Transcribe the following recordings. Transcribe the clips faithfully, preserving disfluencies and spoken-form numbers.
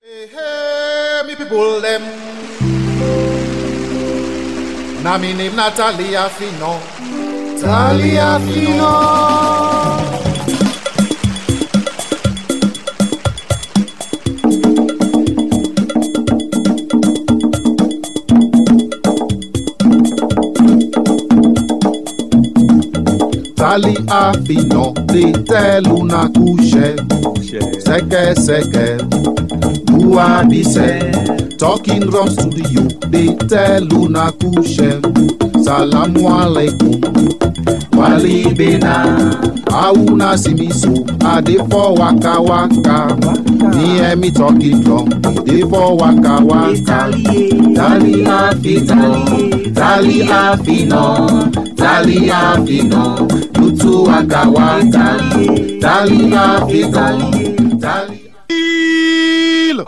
Hey, hey, me people them. Na me name Natalia Fino. Talia Fino. Talia Fino, they tell una couche. Seke seke, Bua bise. Talking drum studio, they tell una couche. Salamu alaikum, wali bena. Auna simiso, ade for waka waka. Me and me talking drum, they for waka waka. Talia Fino, Talia Fino, Talia Fino. Tutu waka waka, Talia Fino, Talia. Il,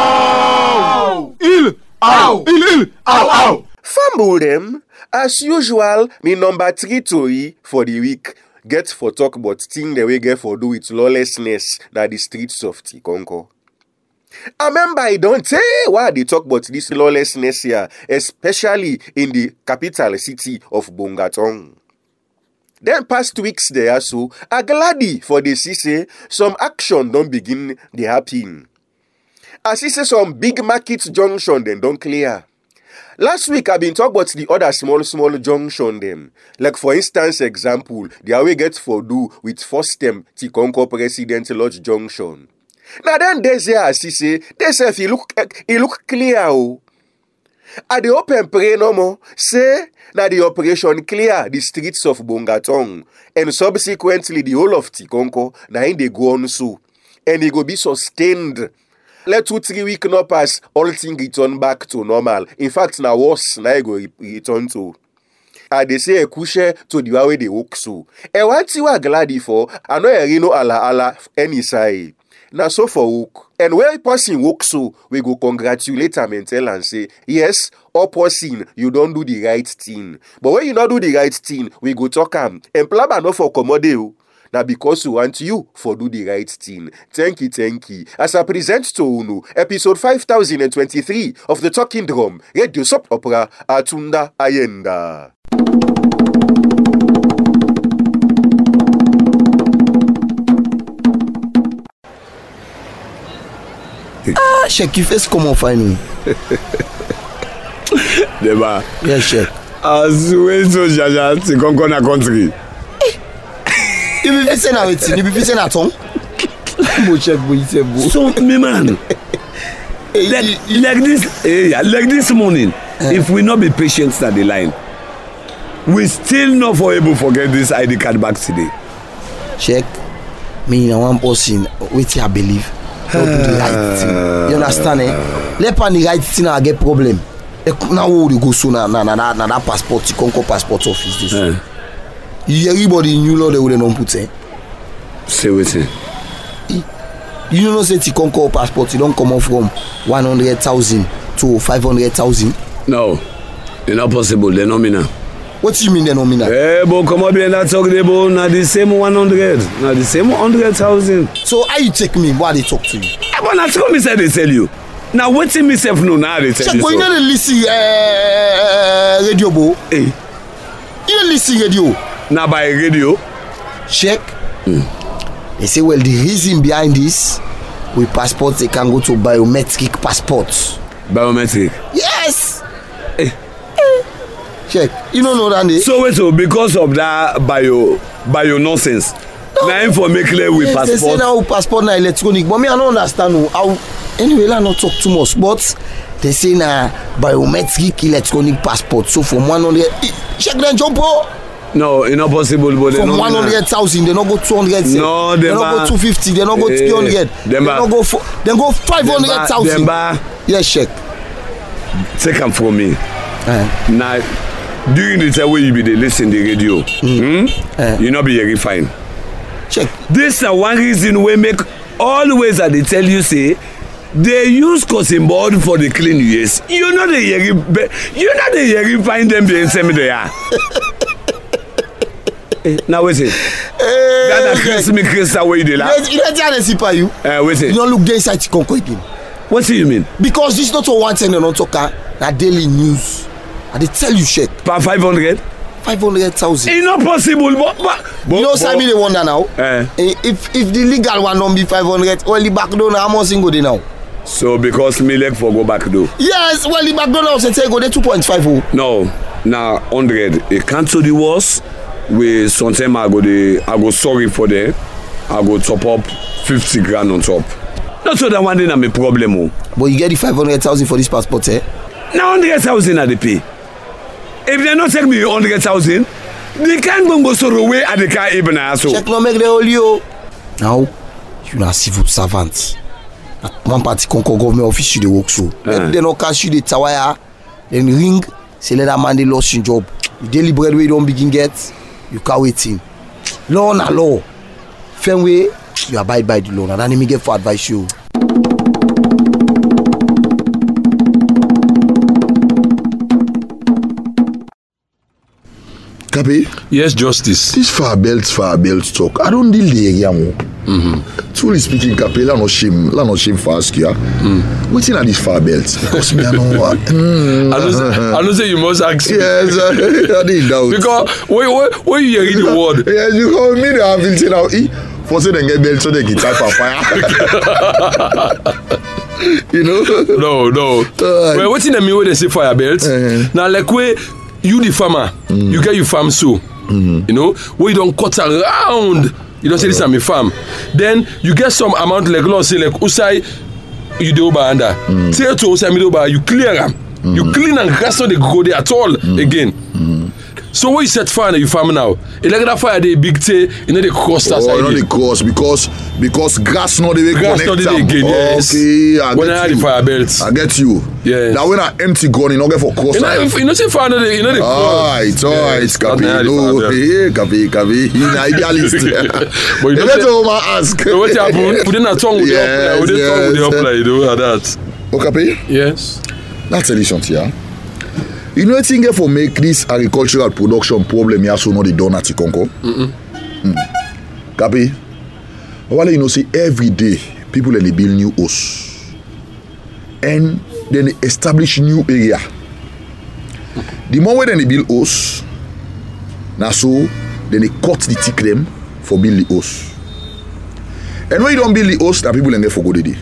ow, il, ow, il, il, ow, ow. Fumble them. As usual, me number three tori for the week get for talk about thing the way get for do with lawlessness na the streets of Tikonko. I remember I don't say why they talk about this lawlessness here, especially in the capital city of Bongatong. Then past weeks there so, I glad for the see say some action don't begin the happen. I see say some big market junction then don't clear. Last week, I've been talking about the other small, small junction them. Like, for instance, example, the way get for do with first term Tikonko President Lodge Junction. Now then, there's here, I see say, they say, if you look, it look clear, oh. At the open pray no more, say, now the operation clear the streets of Bongatong, and subsequently the whole of Tikonko, now in they go on so, and it go be sustained. Let two, three weeks no pass, all things return back to normal. In fact, now worse, now I go return to. And they say a kushe to the way they walk so. And what you are glad for, I know a reno ala ala any side. Now so for walk. And where a person walk so, we go congratulate him and tell and say, yes, all person, you don't do the right thing. But when you not do the right thing, we go talk him. And plaba no for commode. Now because we want you for do the right thing. Thank you, thank you. As I present to Unu, episode five thousand twenty-three of the Talking Drum, Radio Soap Opera, Atunda Ayenda. Ah, Sheikh, you first come on find me. Deba. Yes, Sheikh. As we so jaja, Tikonko na country. You be facing a waiting, you be facing a tongue. Mo check boy say bo. So me man. like, like this, eh, like this morning, uh, if we not be patient at the line, we still not for able to forget this I D card back today. Check. Me na one person, wait I believe. Don't do the right thing. You understand, eh? Let on the right thing I get problem. Now we go so na na na na that passport, Tikonko passport office this. Uh. Everybody knew law they wouldn't put in. Say what say. You know say Tikonko passport you don't come off from one hundred thousand to five hundred thousand. No, it's not possible. They're nominal. What do you mean they're nominal? Eh, but come up here and talk about now the same one hundred, now the same hundred thousand. So how you take me? Why they talk to you? I wanna tell me say they tell you. Now what me myself know now they tell check, you. Check, but so. you know the listen uh, radio bo. Eh. You don't listen radio. Now by radio. Check. Mm. They say, well, the reason behind this, with passports, they can go to biometric passports. Biometric? Yes! Eh. Eh. Check. You don't know that, eh? So, wait, so because of that bio, bio nonsense, no. Now for make clear with yes, passport. They say now passport na electronic, but me, I don't understand how. Anyway, I not talk too much, but they say na biometric electronic passport. So, from one hundred, check then jump, bro. No, it's not possible. But from one hundred thousand, they don't go two hundred. No, they don't go two fifty. They don't go three hundred. They don't go four. They go five hundred thousand. Yes, check. Take them from me. Uh, now, during the time when you be the listen the radio, mm. hmm? uh, you not be very fine. Check. This is one reason we make always that they tell you say they use cotton board for the clean years. You know the yeri, you know the yeri find them being semi there. Now wait it. That Christmas Christmas way they laugh. You don't tell us you. Uh, wait it. You don't look there inside Tikonko again. What do you mean? Because this not one thing they don't talk na daily news. And they tell you shit. Per five hundred? Five hundred thousand. It's not possible, but, but, but you know, Sammy they wonder now. Eh. If if the legal one don't be five hundred, well the back door now how much go there now? So because me leg for go back though. Yes, well the back door now say go there two point five oh. No, now hundred. It cancel the worst. We sometimes I go the I go sorry for them. I go top up fifty grand on top. Not so that one thing I'm a problem. Oh. But you get the five hundred thousand for this passport, eh? Now hundred thousand at the pay. If they not take me hundred thousand, they can't go so away at the car even so. Check no make the whole you. Now you na civil servant. One party conquer government office you dey work so. If they no cash you the tawaya, then ring say let that man dey lost his job. The daily bread we don't begin get, you can't wait in. Law na law. Firm way you abide by the law. And then me get for advice you. Kapi? Yes, Justice. This far belt, far belt talk. I don't deal the area more. Mm-hmm. Truly speaking, Kapi, la no shame, la no shame for ask you. Mm. What's in this far belt? Because me, I know what. Mm. I don't say, I don't say you must ask. Yes, I didn't doubt. Because when, when, when you hear the word. Yes, you call me the have been now. For say they get belt so they get type of fire. You know? No, no. Uh, well, what's in the mean when they say fire belt? Uh-huh. Now, like where you the farmer, mm. you get your farm so, mm-hmm. you know, where you don't cut around, you don't say this is my farm. Then you get some amount like law say like Usai, you do over under. Say to Usai me do over, you clear them, mm-hmm. you clean and grass not they go there at all mm-hmm. again. Mm-hmm. So what you set fire you farm now? It like that fire they big tay, you know they cost us. Oh, you know the cost because because grass not the way grass not the again. Yes. Okay, I when get I had you. the fire belts. I get you. Yes. Now when I empty gun, you don't get for cost. You know, if, you know say fire not the, you know the alright, alright, Kapi. No, hey, Kapi, Kapi. He's an idealist. But you know let the woman ask. What happened? Put in a tongue with yes, the up, with the yes. tongue with the up, you know, like that. Oh, Kapi? Yes. That's a listen here. You know anything for make this agricultural production problem here so not the done at Conco? Mm-mm. Mm. Kapi? Well, you know, see every day people they build new house and then they establish new area. The more when they build house, now so then they cut the tick them for build the house. And when you don't build the house, that people get for go day.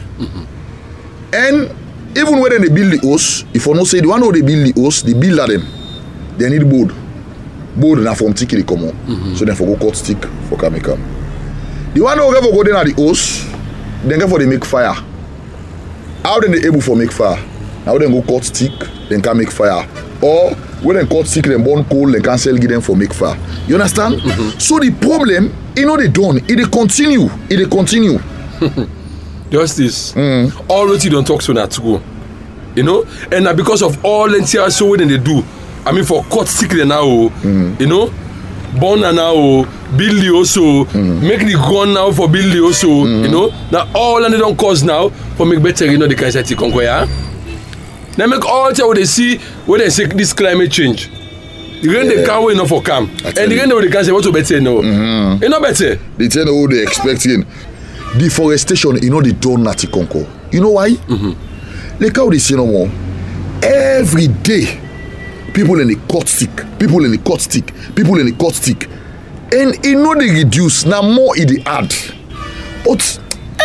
And even when they build the house, if you not say the one who they build the house, they build them. They need board. Board na from tick they come on. Mm-hmm. So then for go cut stick for come come. The one who get for go then at the house, then get for they make fire. How then they able for make fire? Now then go cut stick, then can make fire. Or when they cut stick, then burn coal, then can sell give them for make fire. You understand? Mm-hmm. So the problem, you know they done, it they continue, it they continue. Justice, mm. all what you don't talk to na true, you know, and now because of all the things so when they do, I mean for cut stick now, mm. you know, born now, build the also, mm. make the gun now for build the also, mm. you know, now all and they don't cause now for make better, you know, the kind of thing conquer. Now make all the what they see when they say this climate change. The rain yeah. they can't wait enough for calm, and the rain they can't say what to better no, mm-hmm. it's not better. They tell you what they expecting. Deforestation, you know, they don't not conquer. You know why? Mm-hmm. Look how they say no more. Every day, people in the cut stick, people in the cut stick, people in the cut stick, and you know they reduce now more in the add. But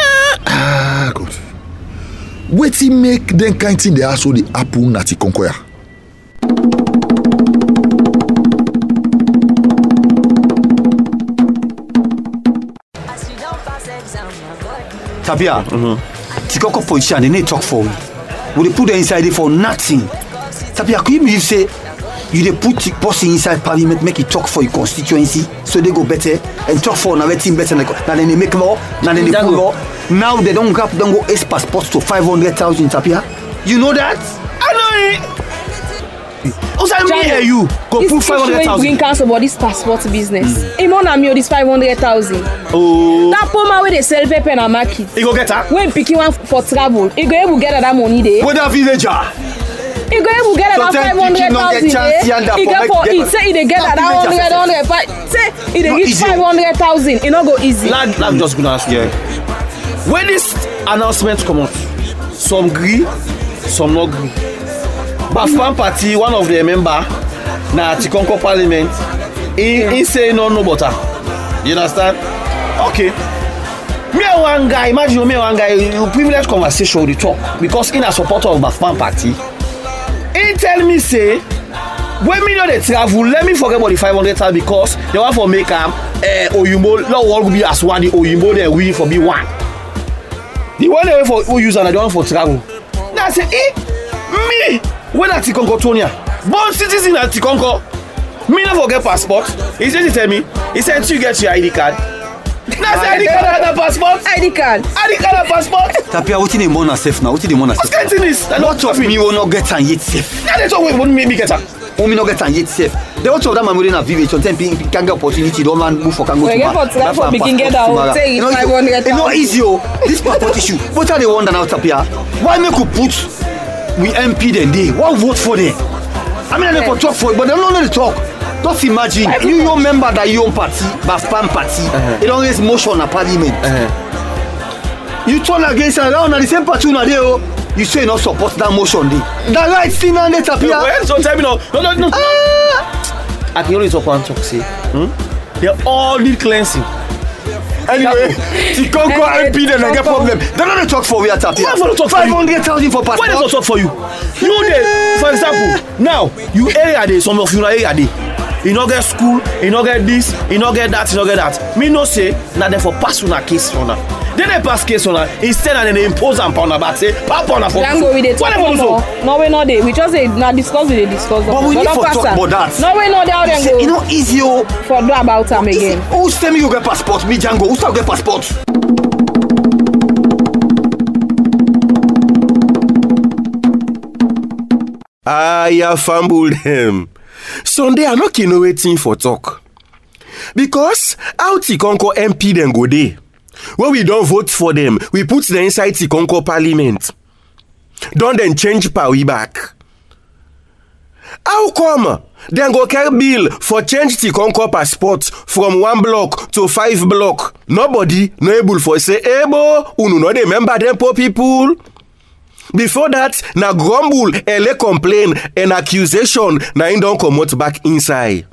ah, God, wait till make them kind thing they also the apple not conquer. Tabia, mm-hmm. Tikoko position, they need talk for we. We they put them inside there for nothing. Tabia, could you believe say you they put boss inside parliament, make it talk for your constituency, so they go better and talk for another team better. Now then they make law, now then they put law. Now they don't grab, don't go ace passports to five hundred thousand. Tabia, you know that? I know it. Also, I mean, hear you go put five hundred thousand. Green Council about this passport business. Imon mm. and this five hundred thousand. Oh. That poma where they sell paper in a market. He go get her. When picking one for travel, he go able get that money there. With a villager. He go able get that five hundred thousand there. He get for it. Say he they get that hundred, hundred. Say he they get five hundred thousand. It not go easy. Lad, lad just gonna ask you. When this announcement come out, some gree, some not gree. Bafpan party, one of the member, na Tikonko Parliament, he, yeah. he say no, no butter. You understand? Okay. Me and one guy, imagine me and one guy, you privileged conversation with the talk because in a supporter of Bafpan party, he tell me say, when me know they travel, let me forget about the five hundred thousand because they want for make am uh, Oyinbo, not all will be as one, the Oyinbo they will for be one. The one they wait for who use and the one for travel. Now I say, eh, me, when at Tikonko Tonia, born citizen at Tikonko, me never forget passport. He said to tell me, he said you get your I D card. Now say I D card and passport. I D card. I D card and passport. Tapia, what in the money safe now? What in the money safe? What's getting this? What of me will not get and yet safe? Now they talk wait, won't make me get up. Oh, me not get and yet safe. The whole of them are moving a village. Sometimes people can get opportunity. Don't man move for can go to Mara. We can get out. Say it's five hundred thousand. It's not easy. This passport issue. What are they wonder now, Tapia? Why make you put we M P then they? Why vote for them? I mean, I never talk for it, but they don't know the talk. Just imagine, you your member that your party, Bafpan party, uh-huh. it always motion a parliament. Uh-huh. You turn against and around and the same party now there, you say not support that motion day. The right thing and it appear. Well, so tell me no, no, no, no. Ah. I can only talk one talk, say. Hmm? They all need cleansing. Anyway, Tikonko M P then I get problem. They don't talk for we are Tapia. Why for talk five hundred thousand for passport? Why they talk for you? You there, for example, now you area there, some of you know area there. You no get school, you no get this, you no get that, you no get that. Me no say, na them for pass on a case on her. Then they pass case on her, instead and then they impose and pound her back, say, pap on her for Django, we dey talk no, no we no dey, we just say, na discuss, we dey discuss. But we need for talk about that. No we no dey how them go. You know, easy oh. For do about them again. Who's tell me you get passport? Me Django, who's tell get passport? I fumbled him. Sunday I not know waiting for talk. Because how Tikonko M P then go there? When we don't vote for them, we put them inside Tikonko Parliament. Don't then change power back. How come? Then go carry bill for change Tikonko passport from one block to five block. Nobody no able for say, ebo, unu no dey remember them poor people. Before that, na grumble, ele complain, and accusation, na him don comot back inside.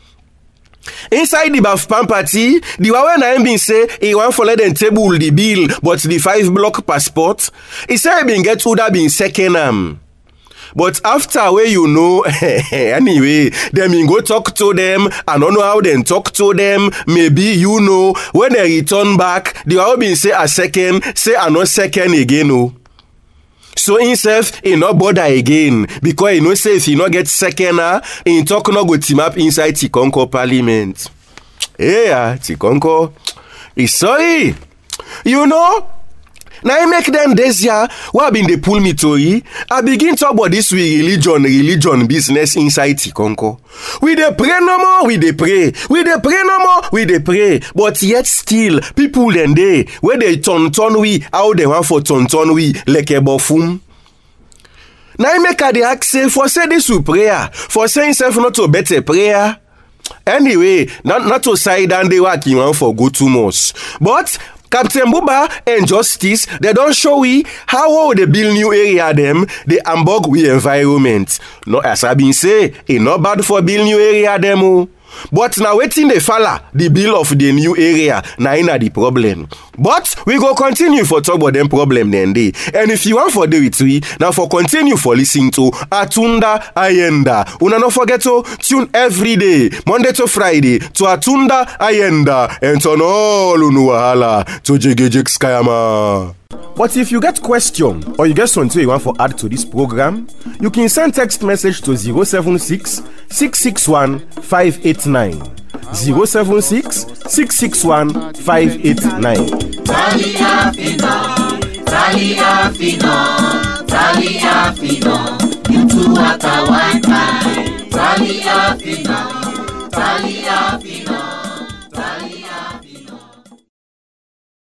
Inside the Bafpan party, the one when I been say he want for let them table the bill, but the five block passport, he say he been get Uda been second am. But after where you know, anyway, them in go talk to them, I don't know how them talk to them, maybe you know, when they return back, the one been say a second, say a no second again, oh. So himself, he not bother again because he no say if he not get second, he talk no go team up inside Tikonko Parliament. Yeah, Tikonko, he's sorry. You know, now I make them this year, what been they pull me to it? I begin talk about this with religion, religion business inside Tikonko. We dey pray no more, we dey pray. We dey pray no more, we dey pray. But yet still, people then they, where they turn turn we, how they want for turn turn we, like a bofum. Now I make a the ask say, for say this with prayer, for saying self not to better prayer. Anyway, not, not to side and they work you want for go too much. But Captain Buba and Justice, they don't show we how they build new area them, they ambog we environment. No, as I been say, it not bad for build new area them. Oh. But now waiting the fella, the bill of the new area, now inna the problem. But we go continue for talk about them problem then day. And if you want for do it we, now for continue for listening to Atunda Ayenda. Una no forget to tune every day, Monday to Friday, to Atunda Ayenda and turn all unuwahala to Jigejik Skayama. But if you get question or you get something you want to add to this program, you can send text message to zero seven six, six six one, five eight nine. zero seven six, six six one, five eight nine.